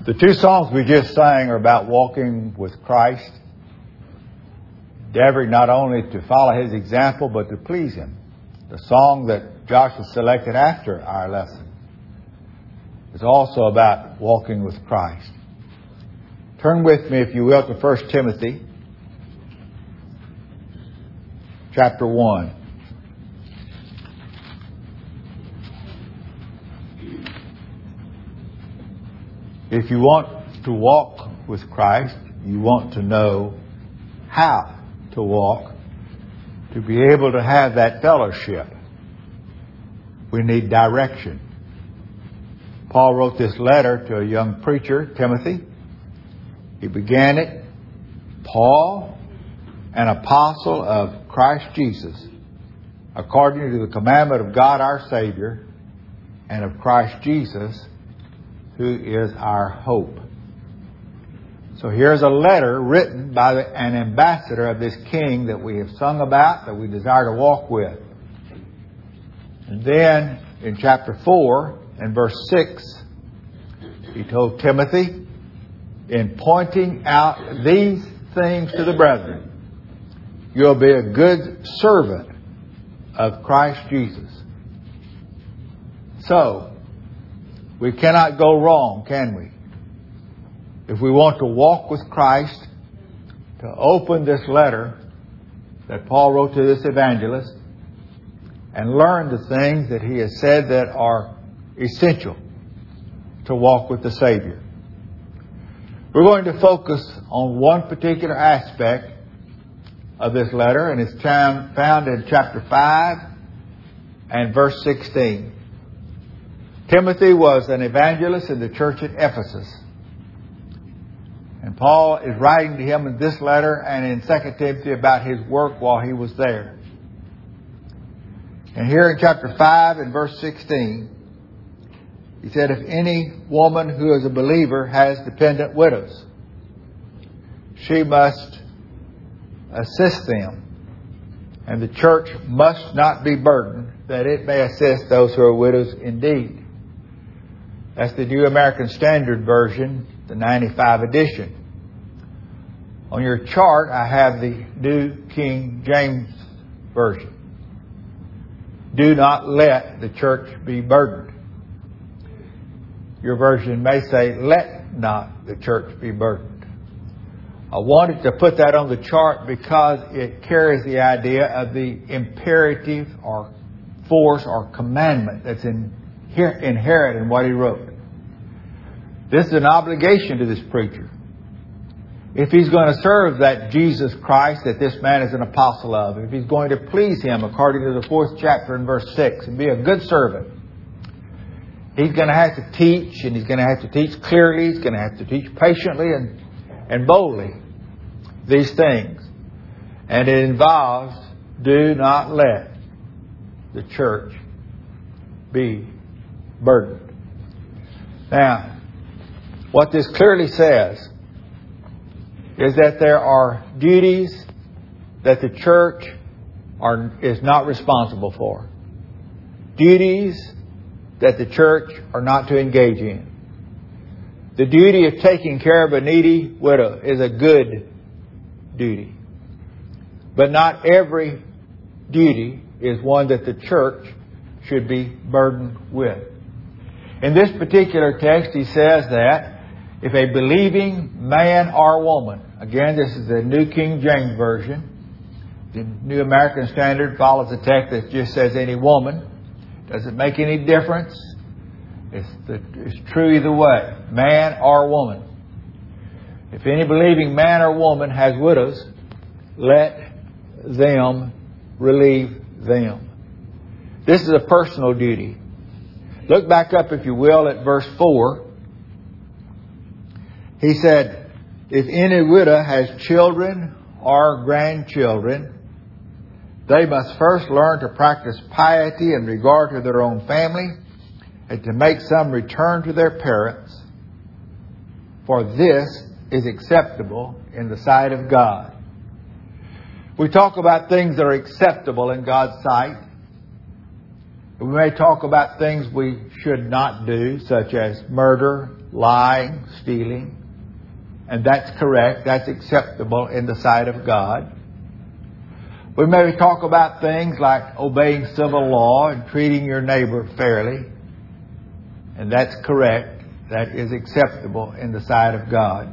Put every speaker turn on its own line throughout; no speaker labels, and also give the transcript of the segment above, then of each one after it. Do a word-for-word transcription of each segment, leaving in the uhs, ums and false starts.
The two songs we just sang are about walking with Christ, endeavoring not only to follow His example, but to please Him. The song that Joshua selected after our lesson is also about walking with Christ. Turn with me, if you will, to First Timothy chapter one. If you want to walk with Christ, you want to know how to walk, to be able to have that fellowship, we need direction. Paul wrote this letter to a young preacher, Timothy. He began it, Paul, an apostle of Christ Jesus, according to the commandment of God our Savior, and of Christ Jesus, who is our hope. So here's a letter written by an ambassador of this king that we have sung about, that we desire to walk with. And then in chapter four and verse six, he told Timothy, in pointing out these things to the brethren, you'll be a good servant of Christ Jesus. So, we cannot go wrong, can we? If we want to walk with Christ, to open this letter that Paul wrote to this evangelist and learn the things that he has said that are essential to walk with the Savior. We're going to focus on one particular aspect of this letter, and it's found in chapter five and verse sixteen. Timothy was an evangelist in the church at Ephesus. And Paul is writing to him in this letter and in Second Timothy about his work while he was there. And here in chapter five and verse sixteen, he said, if any woman who is a believer has dependent widows, she must assist them. And the church must not be burdened, that it may assist those who are widows indeed. That's the New American Standard Version, the ninety-five edition. On your chart, I have the New King James Version. Do not let the church be burdened. Your version may say, let not the church be burdened. I wanted to put that on the chart because it carries the idea of the imperative or force or commandment that's in inherent in what he wrote. This is an obligation to this preacher. If he's going to serve that Jesus Christ that this man is an apostle of, if he's going to please Him according to the fourth chapter and verse six and be a good servant, he's going to have to teach, and he's going to have to teach clearly, he's going to have to teach patiently and, and boldly these things. And it involves, do not let the church be burdened. Now, what this clearly says is that there are duties that the church are, is not responsible for. Duties that the church are not to engage in. The duty of taking care of a needy widow is a good duty. But not every duty is one that the church should be burdened with. In this particular text, he says that if a believing man or woman, again, this is the New King James Version. The New American Standard follows the text that just says any woman. Doesn't make any difference. It's, the, it's true either way, man or woman. If any believing man or woman has widows, let them relieve them. This is a personal duty. Look back up, if you will, at verse four. He said, if any widow has children or grandchildren, they must first learn to practice piety in regard to their own family and to make some return to their parents, for this is acceptable in the sight of God. We talk about things that are acceptable in God's sight. We may talk about things we should not do, such as murder, lying, stealing. And that's correct. That's acceptable in the sight of God. We may talk about things like obeying civil law and treating your neighbor fairly. And that's correct. That is acceptable in the sight of God.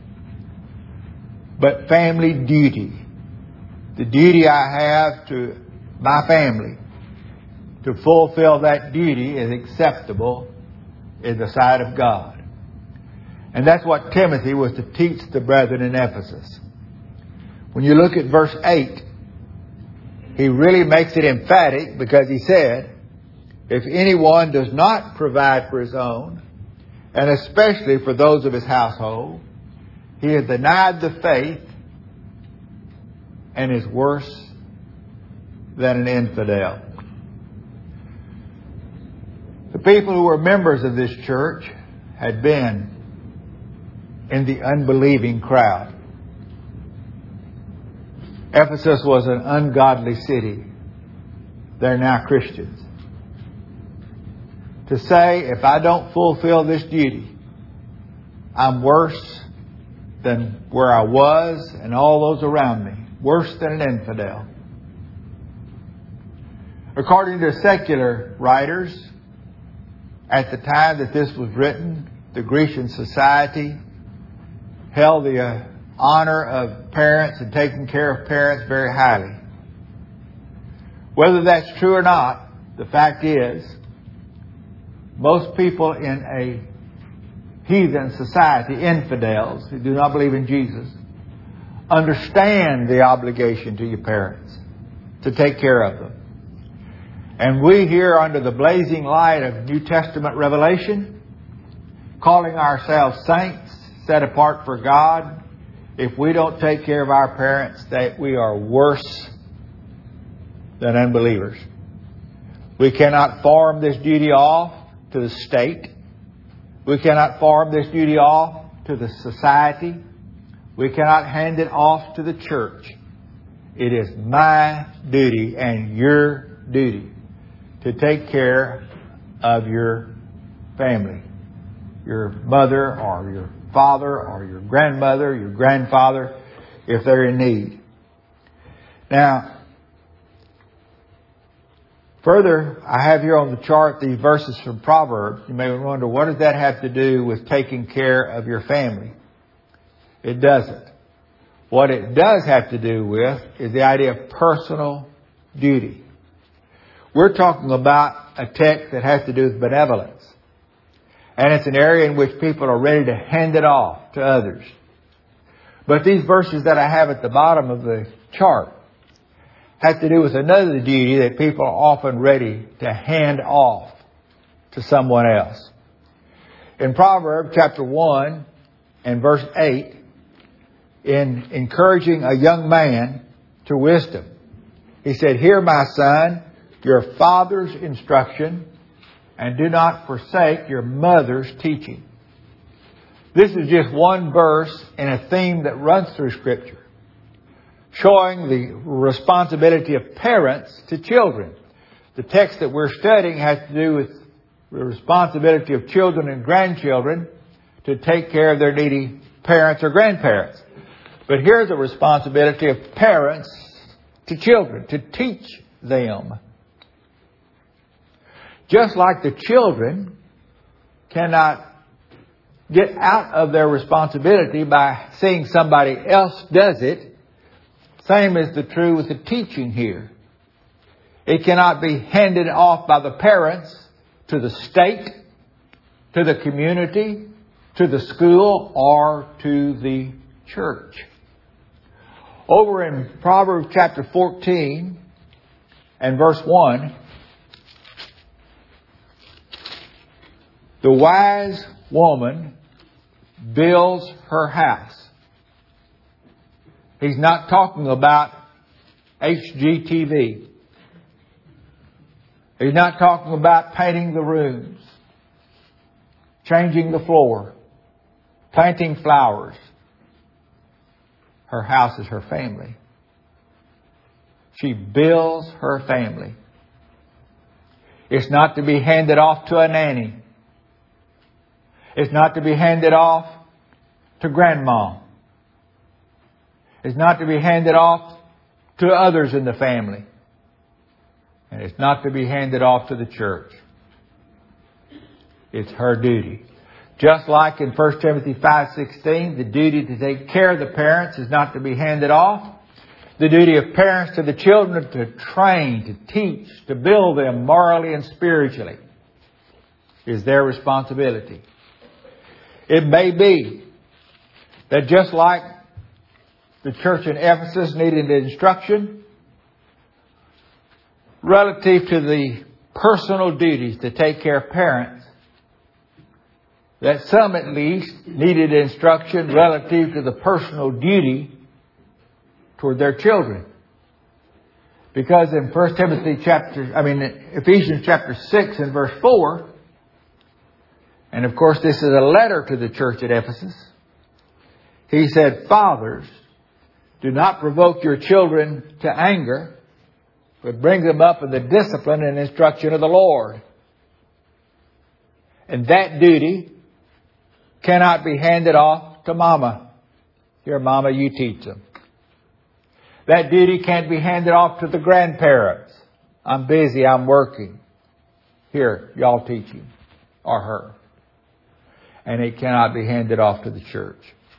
But family duty, the duty I have to my family, to fulfill that duty is acceptable in the sight of God. And that's what Timothy was to teach the brethren in Ephesus. When you look at verse eight, he really makes it emphatic because he said, if anyone does not provide for his own, and especially for those of his household, he has denied the faith and is worse than an infidel. The people who were members of this church had been in the unbelieving crowd. Ephesus was an ungodly city. They're now Christians. To say, if I don't fulfill this duty, I'm worse than where I was and all those around me. Worse than an infidel. According to secular writers, at the time that this was written, the Grecian society held the uh, honor of parents and taking care of parents very highly. Whether that's true or not, the fact is, most people in a heathen society, infidels who do not believe in Jesus, understand the obligation to your parents to take care of them. And we here under the blazing light of New Testament revelation, calling ourselves saints, set apart for God, if we don't take care of our parents, that we are worse than unbelievers. We cannot farm this duty off to the state. We cannot farm this duty off to the society. We cannot hand it off to the church. It is my duty and your duty to take care of your family. Your mother or your father or your grandmother, your grandfather, if they're in need. Now, further, I have here on the chart these verses from Proverbs. You may wonder, what does that have to do with taking care of your family? It doesn't. What it does have to do with is the idea of personal duty. We're talking about a text that has to do with benevolence. And it's an area in which people are ready to hand it off to others. But these verses that I have at the bottom of the chart have to do with another duty that people are often ready to hand off to someone else. In Proverbs chapter one and verse eight, in encouraging a young man to wisdom, he said, "Hear, my son, your father's instruction, and do not forsake your mother's teaching." This is just one verse in a theme that runs through Scripture, showing the responsibility of parents to children. The text that we're studying has to do with the responsibility of children and grandchildren to take care of their needy parents or grandparents. But here's the responsibility of parents to children, to teach them. Just like the children cannot get out of their responsibility by seeing somebody else does it, same is the true with the teaching here. It cannot be handed off by the parents to the state, to the community, to the school, or to the church. Over in Proverbs chapter fourteen and verse one, the wise woman builds her house. He's not talking about H G T V. He's not talking about painting the rooms, changing the floor, planting flowers. Her house is her family. She builds her family. It's not to be handed off to a nanny. It's not to be handed off to grandma. It's not to be handed off to others in the family. And it's not to be handed off to the church. It's her duty. Just like in First Timothy five sixteen, the duty to take care of the parents is not to be handed off. The duty of parents to the children to train, to teach, to build them morally and spiritually is their responsibility. It may be that just like the church in Ephesus needed instruction relative to the personal duties to take care of parents, that some at least needed instruction relative to the personal duty toward their children. Because in First Timothy chapter, I mean Ephesians chapter six and verse four, and of course this is a letter to the church at Ephesus, he said, "Fathers, do not provoke your children to anger, but bring them up in the discipline and instruction of the Lord." And that duty cannot be handed off to mama. Here, mama, you teach them. That duty can't be handed off to the grandparents. I'm busy, I'm working. Here, y'all teach him or her. And it cannot be handed off to the church.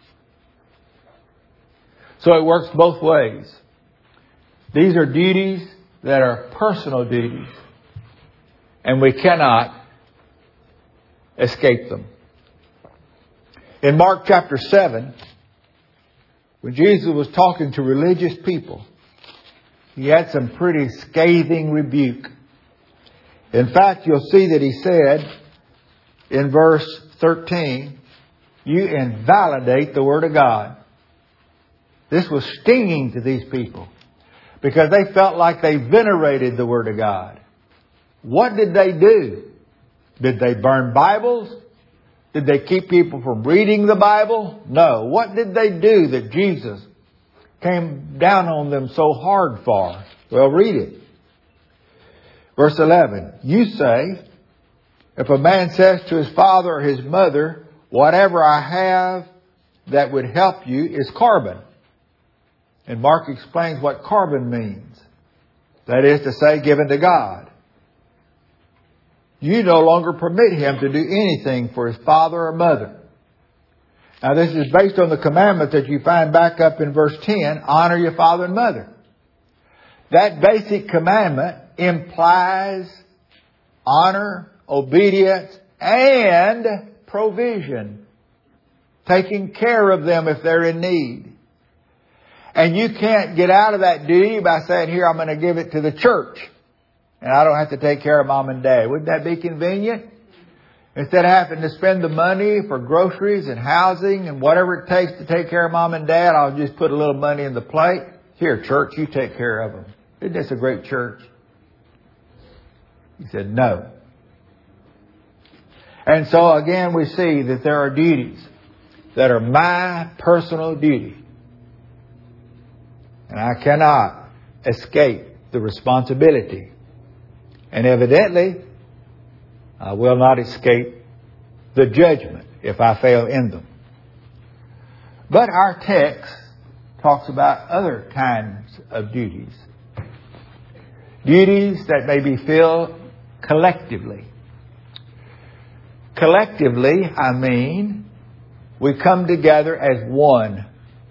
So it works both ways. These are duties that are personal duties. And we cannot escape them. In Mark chapter seven, when Jesus was talking to religious people, he had some pretty scathing rebuke. In fact, you'll see that he said in verse thirteen, "You invalidate the Word of God." This was stinging to these people because they felt like they venerated the Word of God. What did they do? Did they burn Bibles? Did they keep people from reading the Bible? No. What did they do that Jesus came down on them so hard for? Well, read it. Verse eleven. "You say, if a man says to his father or his mother, 'Whatever I have that would help you is carbon.'" And Mark explains what carbon means. That is to say, given to God. "You no longer permit him to do anything for his father or mother." Now this is based on the commandment that you find back up in verse ten, "Honor your father and mother." That basic commandment implies honor, obedience, and provision. Taking care of them if they're in need. And you can't get out of that duty by saying, "Here, I'm going to give it to the church. And I don't have to take care of mom and dad." Wouldn't that be convenient? Instead of having to spend the money for groceries and housing and whatever it takes to take care of mom and dad, I'll just put a little money in the plate. "Here, church, you take care of them." Isn't this a great church? He said, no. And so again, we see that there are duties that are my personal duty. And I cannot escape the responsibility. And evidently, I will not escape the judgment if I fail in them. But our text talks about other kinds of duties. Duties that may be filled collectively. Collectively, I mean, we come together as one.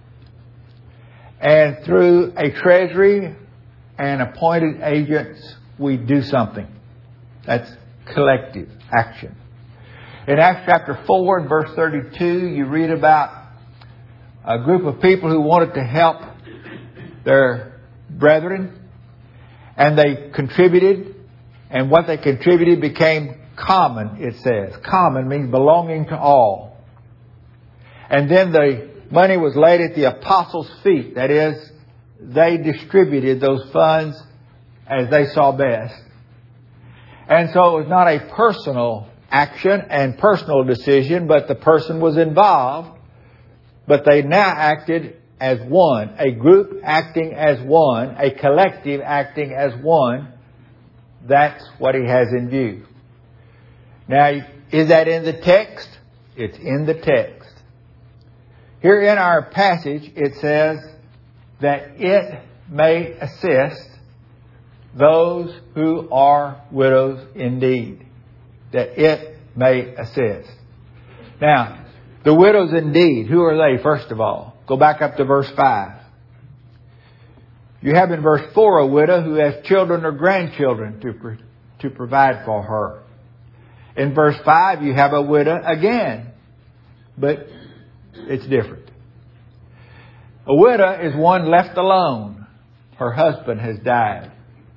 And through a treasury and appointed agents, we do something. That's collective action. In Acts chapter four and verse thirty-two, you read about a group of people who wanted to help their brethren. And they contributed. And what they contributed became common, it says. Common means belonging to all. And then the money was laid at the apostles' feet. That is, they distributed those funds as they saw best. And so it was not a personal action and personal decision, but the person was involved. But they now acted as one. A group acting as one. A collective acting as one. That's what he has in view. Now, is that in the text? It's in the text. Here in our passage, it says that it may assist those who are widows indeed. That it may assist. Now, the widows indeed, who are they, first of all? Go back up to verse five. You have in verse four a widow who has children or grandchildren to, pro- to provide for her. In verse five, you have a widow again, but it's different. A widow is one left alone. Her husband has died.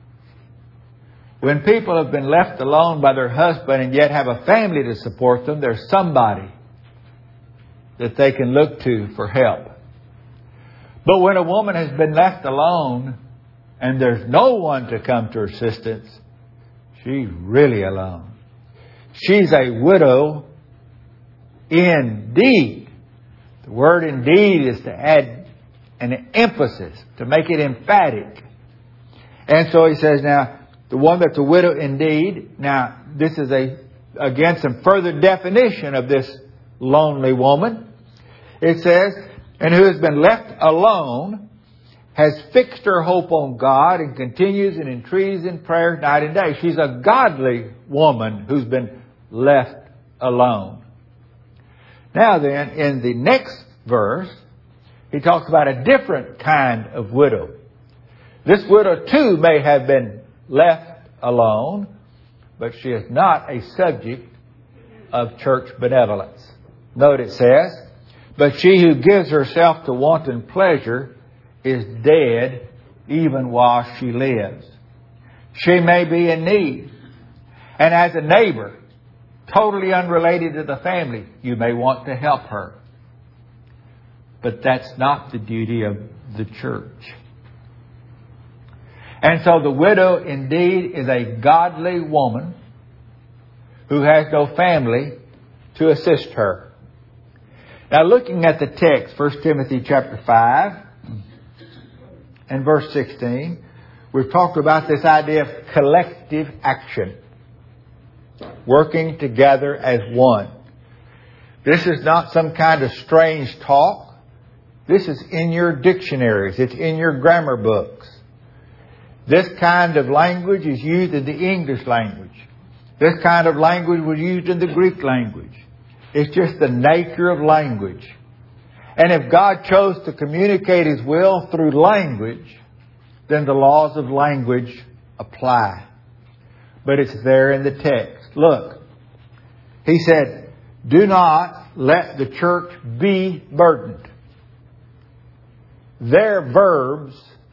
When people have been left alone by their husband and yet have a family to support them, there's somebody that they can look to for help. But when a woman has been left alone and there's no one to come to her assistance, she's really alone. She's a widow indeed. The word indeed is to add an emphasis, to make it emphatic. And so he says now, the one that's a widow indeed. Now, this is a, again, some further definition of this lonely woman. It says, and who has been left alone, has fixed her hope on God and continues in entreaties and prayers night and day. She's a godly woman who's been left alone. Now then, in the next verse, he talks about a different kind of widow. This widow too may have been left alone, but she is not a subject of church benevolence. Note it says, but she who gives herself to wanton pleasure is dead even while she lives. She may be in need. And as a neighbor, totally unrelated to the family, you may want to help her. But that's not the duty of the church. And so the widow indeed is a godly woman who has no family to assist her. Now looking at the text, First Timothy chapter five and verse sixteen, we've talked about this idea of collective action. Working together as one. This is not some kind of strange talk. This is in your dictionaries. It's in your grammar books. This kind of language is used in the English language. This kind of language was used in the Greek language. It's just the nature of language. And if God chose to communicate His will through language, then the laws of language apply. But it's there in the text. Look, he said, do not let the church be burdened. Their verbs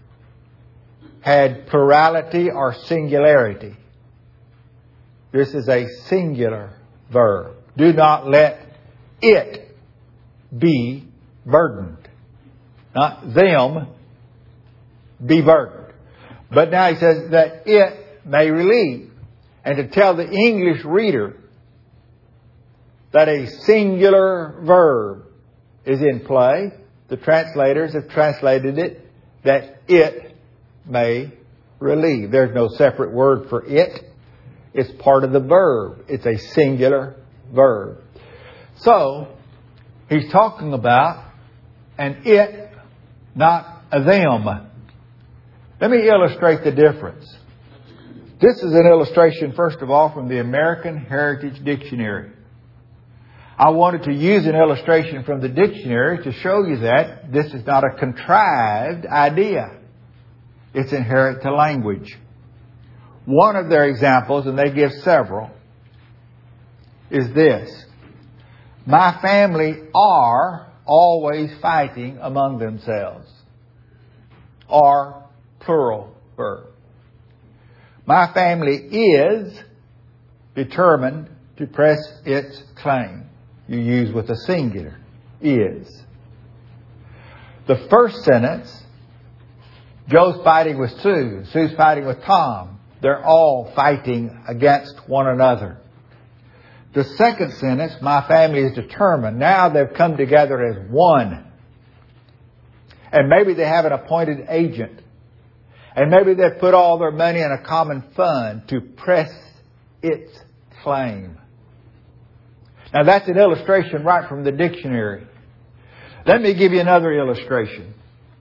had plurality or singularity. This is a singular verb. Do not let it be burdened. Not them be burdened. But now he says that it may relieve. And to tell the English reader that a singular verb is in play, the translators have translated it that it may relieve. There's no separate word for it. It's part of the verb. It's a singular verb. So, he's talking about an it, not a them. Let me illustrate the difference. This is an illustration, first of all, from the American Heritage Dictionary. I wanted to use an illustration from the dictionary to show you that this is not a contrived idea. It's inherent to language. One of their examples, and they give several, is this. My family are always fighting among themselves. Are plural verb. My family is determined to press its claim. You use with a singular. Is. The first sentence, Joe's fighting with Sue. Sue's fighting with Tom. They're all fighting against one another. The second sentence, my family is determined. Now they've come together as one. And maybe they have an appointed agent. And maybe they'd put all their money in a common fund to press its claim. Now that's an illustration right from the dictionary. Let me give you another illustration.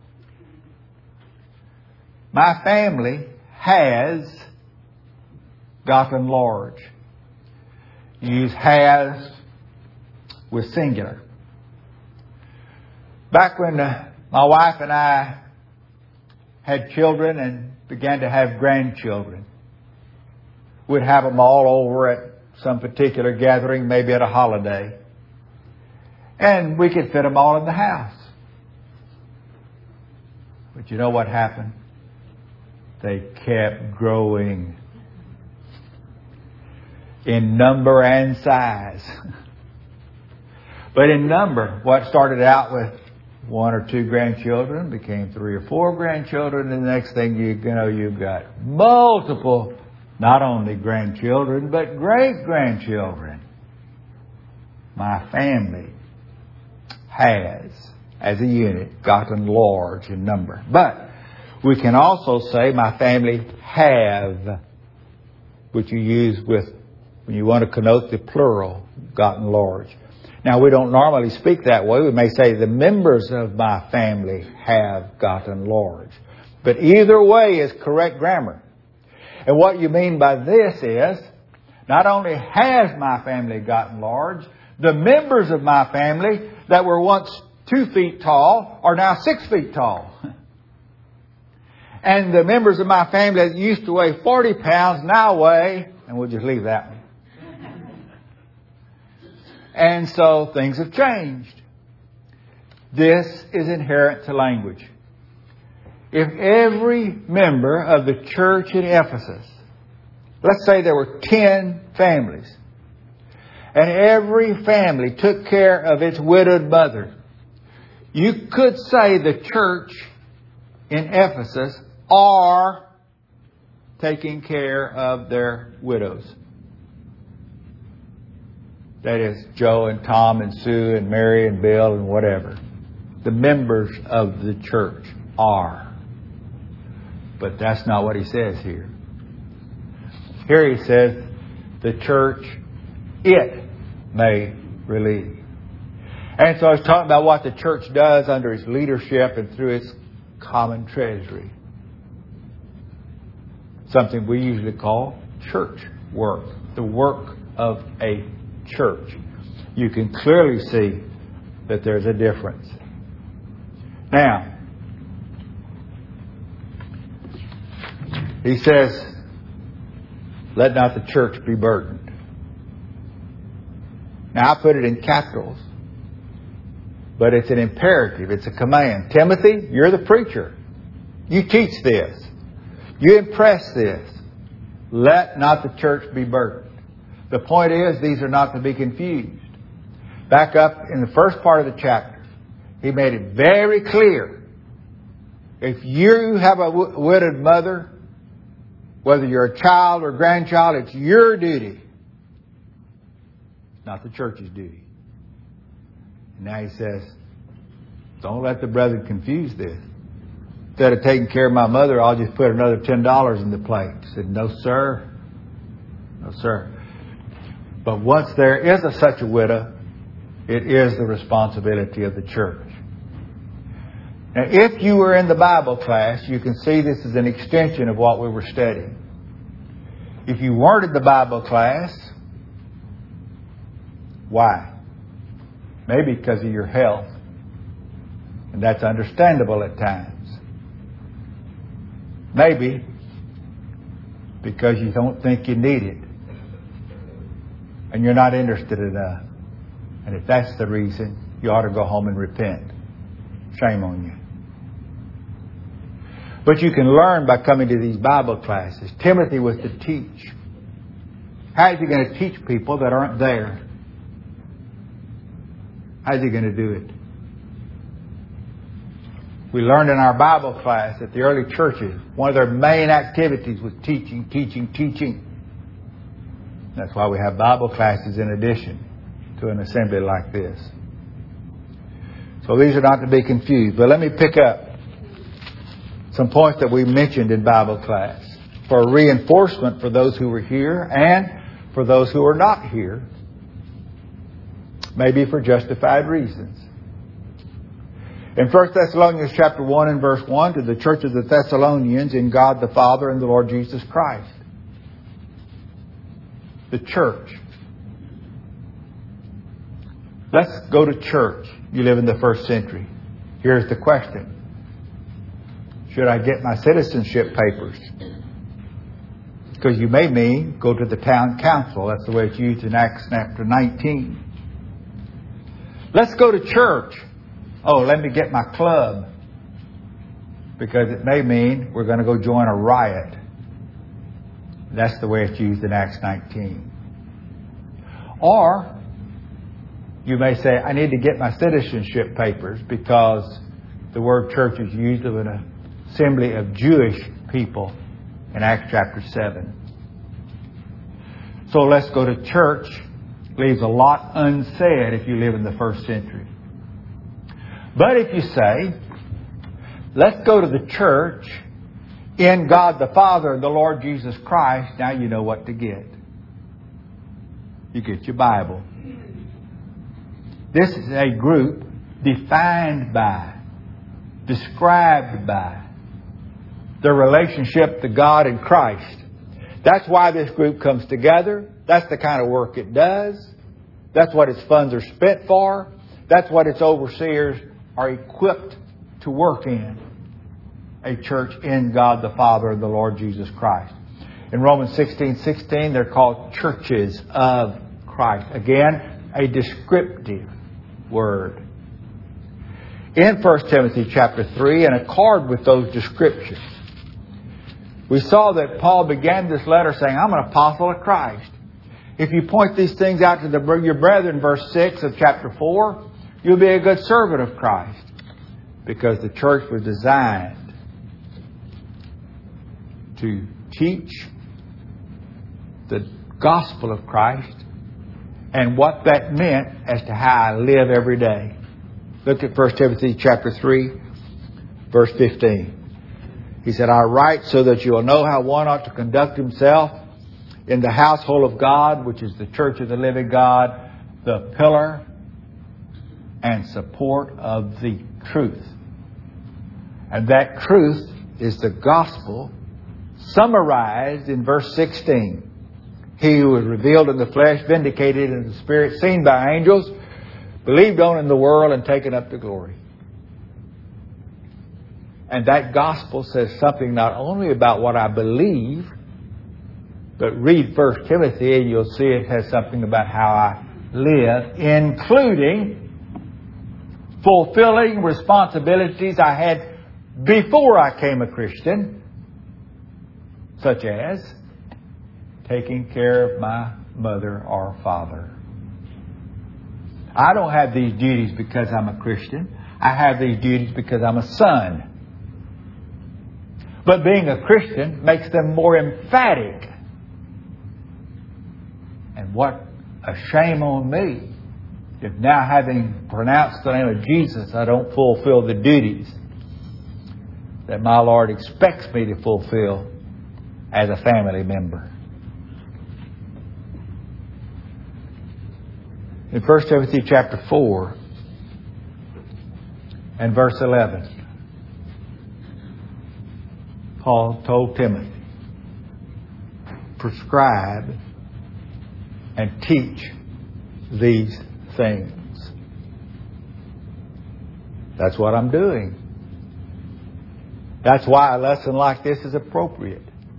My family has gotten large. Use has with singular. Back when uh, my wife and I had children and began to have grandchildren, we'd have them all over at some particular gathering, maybe at a holiday. And we could fit them all in the house. But you know what happened? They kept growing in number and size. But in number, what started out with one or two grandchildren became three or four grandchildren, and the next thing you know, you've got multiple, not only grandchildren, but great-grandchildren. My family has, as a unit, gotten large in number. But we can also say my family have, which you use with, when you want to connote the plural, gotten large. Now, we don't normally speak that way. We may say the members of my family have gotten large. But either way is correct grammar. And what you mean by this is, not only has my family gotten large, the members of my family that were once two feet tall are now six feet tall. And the members of my family that used to weigh forty pounds now weigh, and we'll just leave that one. And so things have changed. This is inherent to language. If every member of the church in Ephesus, let's say there were ten families, and every family took care of its widowed mother, you could say the church in Ephesus are taking care of their widows. That is Joe and Tom and Sue and Mary and Bill and whatever. The members of the church are. But that's not what he says here. Here he says the church, it may relieve. And so he's talking about what the church does under its leadership and through its common treasury. Something we usually call church work. The work of a church. You can clearly see that there's a difference. Now, he says, let not the church be burdened. Now, I put it in capitals, but it's an imperative. It's a command. Timothy, you're the preacher. You teach this. You impress this. Let not the church be burdened. The point is, these are not to be confused. Back up in the first part of the chapter, he made it very clear. If you have a widowed mother, whether you're a child or grandchild, it's your duty, not the church's duty. And now he says, don't let the brethren confuse this. Instead of taking care of my mother, I'll just put another ten dollars in the plate. He said, no, sir. No, sir. But once there is a, such a widow, it is the responsibility of the church. Now, if you were in the Bible class, you can see this is an extension of what we were studying. If you weren't in the Bible class, why? Maybe because of your health. And that's understandable at times. Maybe because you don't think you need it. And you're not interested enough. And if that's the reason, you ought to go home and repent. Shame on you. But you can learn by coming to these Bible classes. Timothy was to teach. How is he going to teach people that aren't there? How is he going to do it? We learned in our Bible class that the early churches, one of their main activities was teaching, teaching, teaching. That's why we have Bible classes in addition to an assembly like this. So these are not to be confused. But let me pick up some points that we mentioned in Bible class for reinforcement for those who were here and for those who are not here, maybe for justified reasons. In First Thessalonians chapter one and verse one, to the church of the Thessalonians in God the Father and the Lord Jesus Christ. The church. Let's go to church. You live in the first century. Here's the question. Should I get my citizenship papers? Because you may mean go to the town council. That's the way it's used in Acts chapter nineteen. Let's go to church. Oh, let me get my club. Because it may mean we're going to go join a riot. That's the way it's used in Acts nineteen. Or you may say, I need to get my citizenship papers because the word church is used of an assembly of Jewish people in Acts chapter seven. So let's go to church. Leaves a lot unsaid if you live in the first century. But if you say, let's go to the church in God the Father and the Lord Jesus Christ, now you know what to get. You get your Bible. This is a group defined by, described by their relationship to God and Christ. That's why this group comes together. That's the kind of work it does. That's what its funds are spent for. That's what its overseers are equipped to work in. A church in God the Father and the Lord Jesus Christ. In Romans sixteen sixteen, they're called churches of Christ. Again, a descriptive word. In First Timothy chapter three, in accord with those descriptions, we saw that Paul began this letter saying, I'm an apostle of Christ. If you point these things out to the, your brethren, verse six of chapter four, you'll be a good servant of Christ. Because the church was designed to teach the gospel of Christ and what that meant as to how I live every day. Look at First Timothy chapter three, verse fifteen. He said, I write so that you will know how one ought to conduct himself in the household of God, which is the church of the living God, the pillar and support of the truth. And that truth is the gospel summarized in verse sixteen. He who was revealed in the flesh, vindicated in the spirit, seen by angels, believed on in the world, and taken up to glory. And that gospel says something not only about what I believe, but read First Timothy and you'll see it has something about how I live, including fulfilling responsibilities I had before I came a Christian, such as taking care of my mother or father. I don't have these duties because I'm a Christian. I have these duties because I'm a son. But being a Christian makes them more emphatic. And what a shame on me if now, having pronounced the name of Jesus, I don't fulfill the duties that my Lord expects me to fulfill as a family member. In First Timothy chapter four and verse eleven, Paul told Timothy, prescribe and teach these things. That's what I'm doing. That's why a lesson like this is appropriate.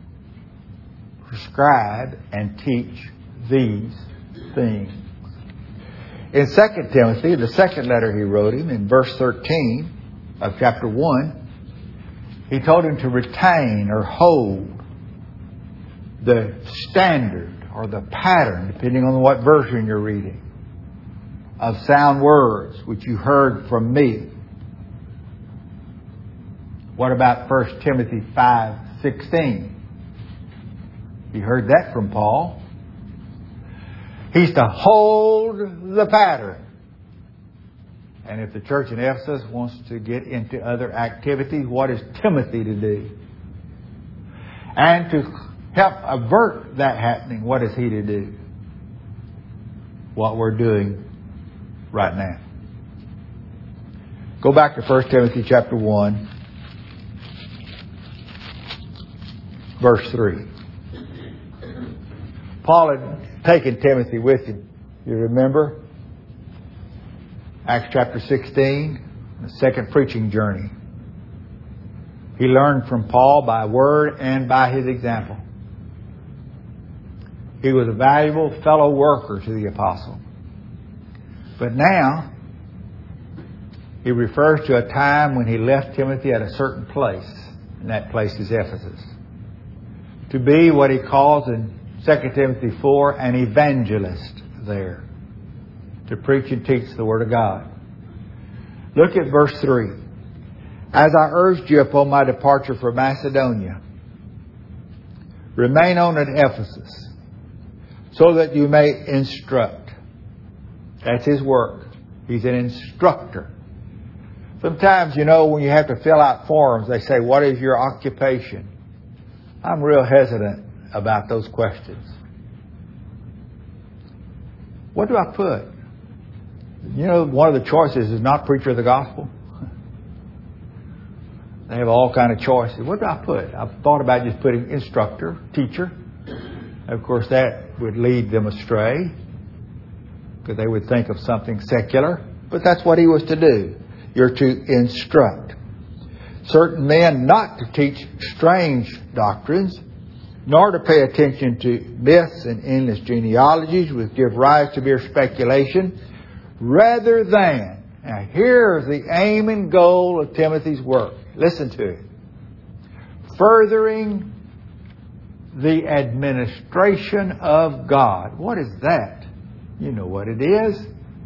Prescribe and teach these things. In Second Timothy, the second letter he wrote him, in verse thirteen of chapter one, he told him to retain or hold the standard or the pattern, depending on what version you're reading, of sound words which you heard from me. What about First Timothy five sixteen? You heard that from Paul. He's to hold the pattern. And if the church in Ephesus wants to get into other activities, what is Timothy to do? And to help avert that happening, what is he to do? What we're doing right now. Go back to First Timothy chapter one, verse three. Paul had taken Timothy with him. You remember? Acts chapter sixteen, the second preaching journey. He learned from Paul by word and by his example. He was a valuable fellow worker to the apostle. But now, he refers to a time when he left Timothy at a certain place, and that place is Ephesus, to be what he calls in Second Timothy four, an evangelist there, to preach and teach the Word of God. Look at verse three. As I urged you upon my departure for Macedonia, remain on at Ephesus, so that you may instruct. That's his work. He's an instructor. Sometimes, you know, when you have to fill out forms, they say, what is your occupation? I'm real hesitant about those questions. What do I put? You know, one of the choices is not preacher of the gospel. They have all kind of choices. What do I put? I've thought about just putting instructor, teacher. Of course, that would lead them astray, because they would think of something secular. But that's what he was to do. You're to instruct certain men not to teach strange doctrines, nor to pay attention to myths and endless genealogies which give rise to mere speculation, rather than, now here's the aim and goal of Timothy's work. Listen to it. Furthering the administration of God. What is that? You know what it is.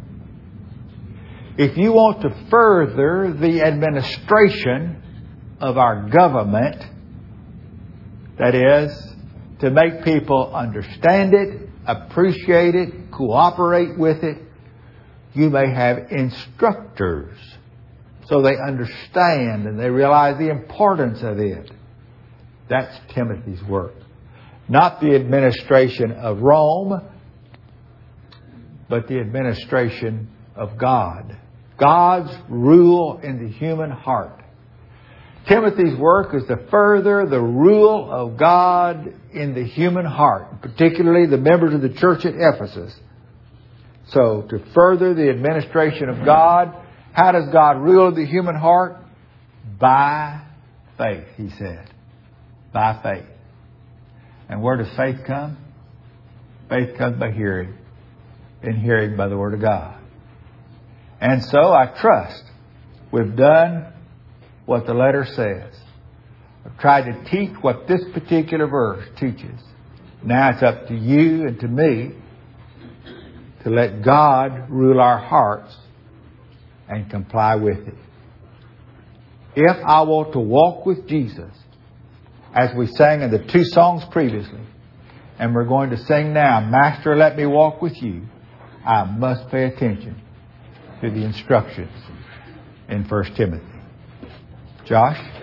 If you want to further the administration of our government, that is, to make people understand it, appreciate it, cooperate with it, you may have instructors so they understand and they realize the importance of it. That's Timothy's work. Not the administration of Rome, but the administration of God. God's rule in the human heart. Timothy's work is to further the rule of God in the human heart, particularly the members of the church at Ephesus. So, to further the administration of God, how does God rule the human heart? By faith, he said. By faith. And where does faith come? Faith comes by hearing, and hearing by the Word of God. And so I trust we've done what the letter says. I've tried to teach what this particular verse teaches. Now it's up to you and to me to let God rule our hearts and comply with it. If I want to walk with Jesus, as we sang in the two songs previously, and we're going to sing now, Master, let me walk with you, I must pay attention to the instructions in First Timothy. Josh?